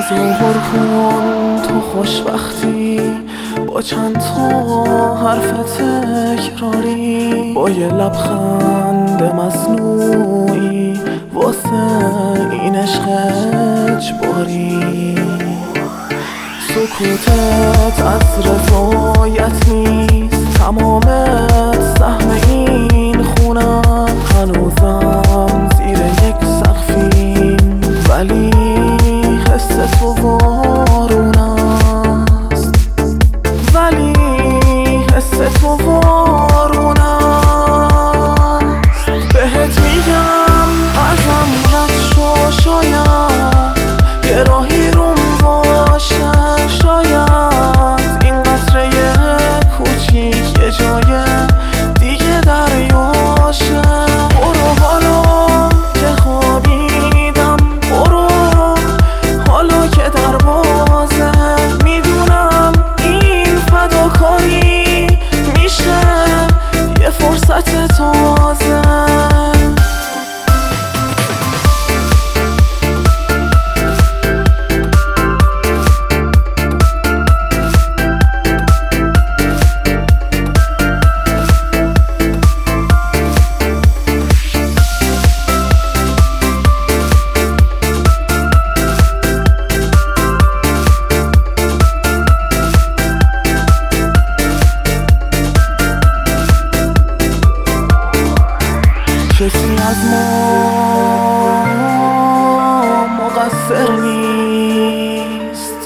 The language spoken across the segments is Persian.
تظاهر کن تو خوشبختی با چند تا حرف تکراری، با یه لبخند مصنوعی واسه این عشق اجباری. سکوتت از رضایت نیست، تمامت سهم این خونم. هنوزم زیر یک سقفیم ولی حس تو وارون است، ولی حس تو وارون است. بهت میگم ازم رد شو، شاید یه راهی روم باشه، شاید این قطره کوچیک یه جای دیگه دریاشه. برو حالا که خوابیدم، برو حالا که در بازه. میدونم این فداکاری میشه یه فرصت تازه. کسی از ما مقصر نیست،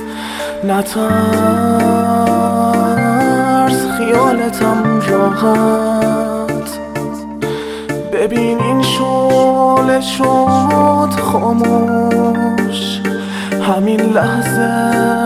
نترس خیالتم راحت. ببین این شعله شد خاموش، همین لحظه